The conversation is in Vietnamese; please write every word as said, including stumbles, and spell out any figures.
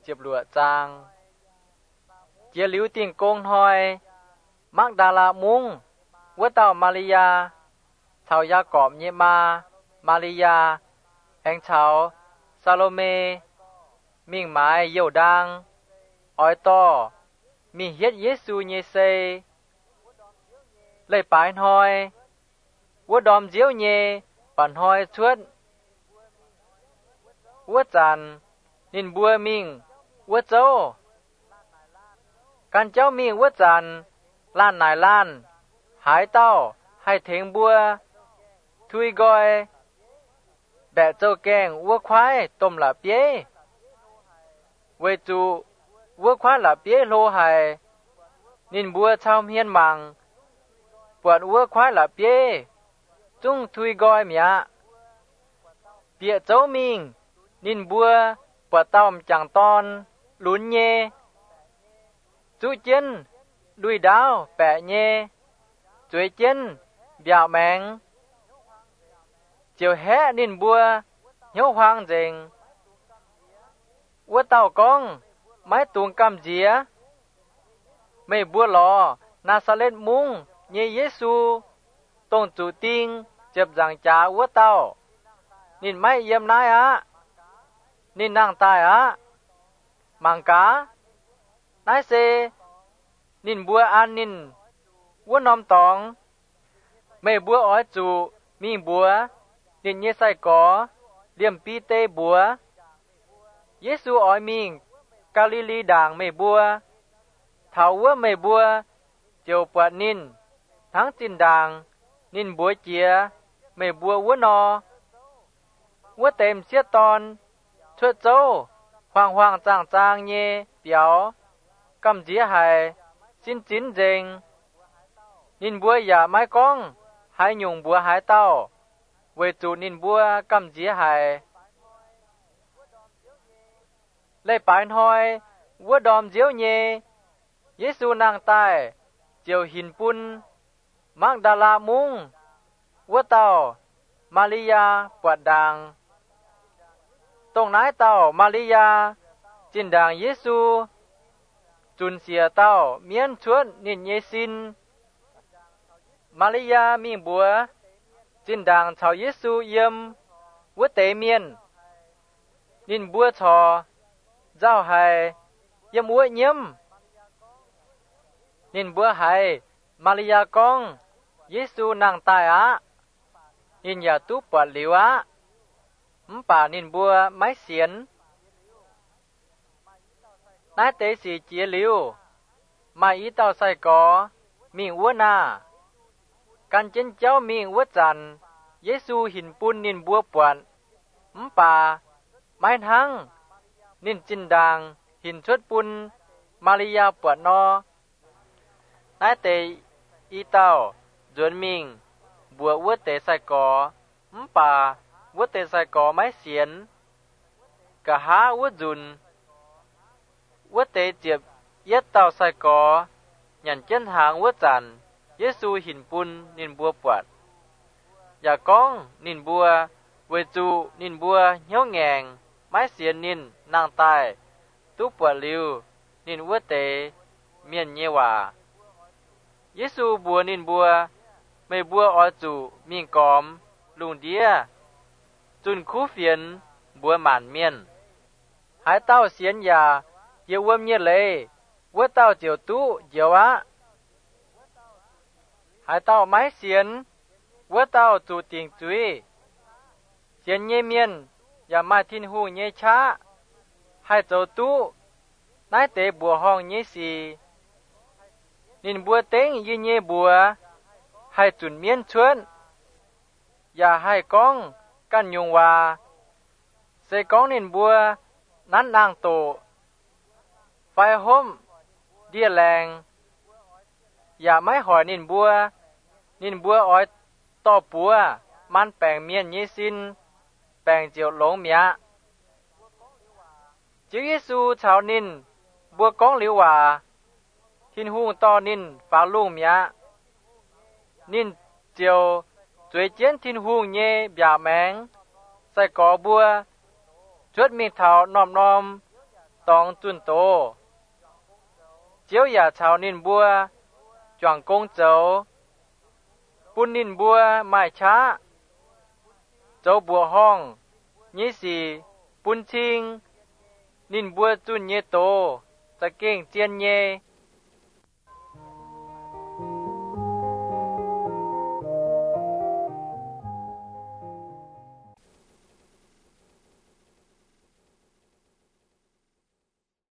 chiệp lụa trang chia liu tiền công hoi mắc đà la mung vua tàu Maria thảo gia cọp nhẹ ma Maria anh cháu Salome mình mãi yêu đang ỏi to mình hiết Giêsu nhẹ xây lấy bài hoi vua đom diếu nhẹ bản hoi chuốt vua tràn nên bùa mình vua châu can cháu mình vua tràn lan nải lan hái tao hay thèn bùa thui gọi bẹ châu kèng vua khoái tôm là bế về chủ vua khoái là bế lô hài nên bùa chao hiên màng buat vua khoái là bế chung thui gọi mía bịa châu mình nên bùa buat tao chẳng ton lún nhê chú chân đuôi đáo bẹ nhê chuối chân bẹo mèng chiều hé nên bùa nhớ hoang rình vua tàu con mái tuồng cam dĩa mày bùa lò Nazareth mung như Giêsu tôn chủ tiên chụp rằng cha vua tàu nên mày yếm nai á nên nàng tài á mang cá nái xe nên bùa an nên vua nom tòng mày bùa ói chủ mi bùa nên nhé sai có liềm pi tê bùa Giêsu ói mình Galilee đàng mày bùa thảo vua mày bùa chiều bọt nín tháng tin đàng nín bùa chia mày bùa vua nò vua tèm xiết ton chuột châu hoàng hoàng chàng chàng nhé biểu cầm dĩa hài xin chín rình nín bùa giả mái con hai nhung bùa hái tao về chủ nín bùa cầm dĩa hài lấy bài hoi vua đom diếu nhé Giêsu nàng tài chiều hình pun Magdala mung vua tàu Maria quạt đàng tông nái tàu Maria trên đàng Giêsu chun xìa tàu miễn chuốt nín nhé xin Maria miệng bùa trên đàng chào Giêsu yếm vua tế miên nín bùa trò giao hài yếm vua nhiễm nín bùa hài Maria con Giêsu nàng tài á nín nhà tú bọt liu á bà nín bùa máy xiến nái tế sĩ chia liu mà ý tao sai có miệng vua na can chân cháu miệng vua tràn Giêsu hình pun nín bùa bọt bà máy thăng nín chinh đàng hình xuất pun Maria bọt no nái tế ý tao dồn mình bùa vua tế sai có bà vua tế sai có máy xiến cả há vua dùn vua tế chiệp yết tao sai có nhận chân hàng vua tràn Giêsu hình pun nín bùa bọt và con nín bùa về chủ nín bùa nhớ ngàng máy xiến nín nàng tài tú bọt liu nín vua tế miền nhé hòa Giêsu bùa nín bùa mày bùa ở chủ miền còm lùng đĩa chun khu phiền bùa màn miền hái tao xiến nhà yêu vâm như lệ vua tao chiều tú chiều á hái tao máy xiến vua tao chủ tiền chuối xiến nhé miền và mai thiên hu nhé cha hai châu tú nái tế bùa hong nhé xì nín bùa tên như nhé bùa hai chuẩn miên chuôn và hai con căn nhung hòa sẽ con nín bùa nắn nàng tổ vài hôm đĩa làng và mấy hỏi nín bùa nín bùa ói to bùa man bèng miên nhé xin bèng chiều lống mía chứ Giêsu chào nín bùa con liu hòa thiên hung to nín phá lung mía nín chiều chuối chiến thiên hung nhé bia mèng sai có bùa chuốt mình thảo nòm nòm ตองจุนโตเจียวอย่าชาวนินบัวจวงกงเจ้าปุ้นนินบัวไม่ช้าเจ้าบัวห้องยี่สี่ปุ้นชิงนินบัวจุนเยโตตะเก้งเจียนเย